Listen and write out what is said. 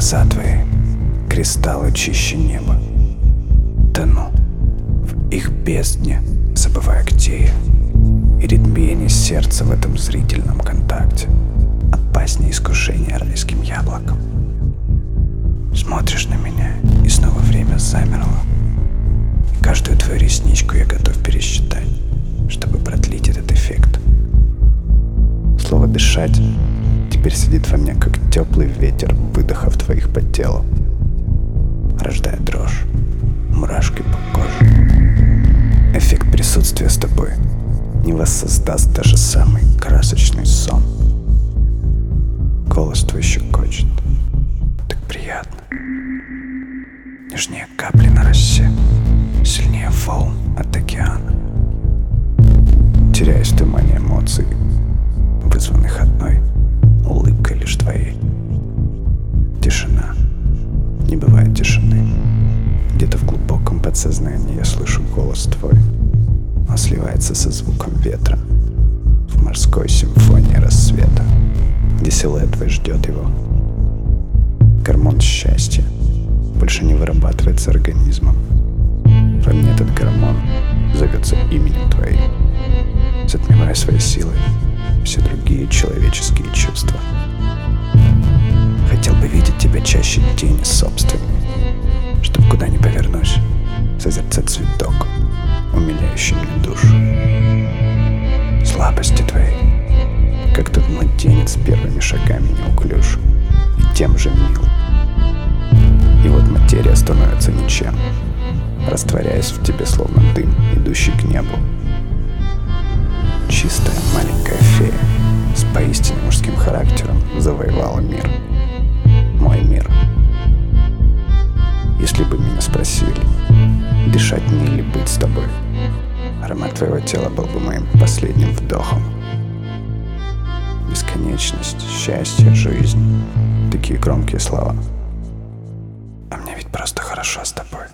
Глаза твои, кристаллы чище неба. Тону в их бездне, забывая, где я. И ритмиение сердца в этом зрительном контакте опаснее искушения райским яблоком. Смотришь на меня, и снова время замерло. И каждую твою ресничку я готов пересчитать, чтобы продлить этот эффект. Слово «дышать» теперь сидит во мне, как теплый ветер выдохов твоих по телу, рождая дрожь, мурашки по коже. Эффект присутствия с тобой не воссоздаст даже самый красочный сон. Голос твой щекочет, так приятно. Нежнее капли на росе, сильнее волн от океана. Теряюсь в тумане эмоций, вызванных одной улыбкой лишь твоей. Тишина. Не бывает тишины. Где-то в глубоком подсознании я слышу голос твой. Он сливается со звуком ветра в морской симфонии рассвета, где силуэт твой ждет его. Гормон счастья больше не вырабатывается организмом. Во мне этот гормон зовется именем твоим, затмевая своей силой все другие человеческие чувства. Хотел бы видеть тебя чаще тени собственной, чтоб куда ни повернусь, созерцать цветок, умиляющий мне душу. Слабости твои, как тот младенец первыми шагами неуклюж и тем же мил. И вот материя становится ничем, растворяясь в тебе словно дым, идущий к небу. Чистая маленькая фея с поистине мужским характером завоевала мир. Мой мир. Если бы меня спросили, дышать мне или быть с тобой, аромат твоего тела был бы моим последним вдохом. Бесконечность, счастье, жизнь — такие громкие слова. А мне ведь просто хорошо с тобой.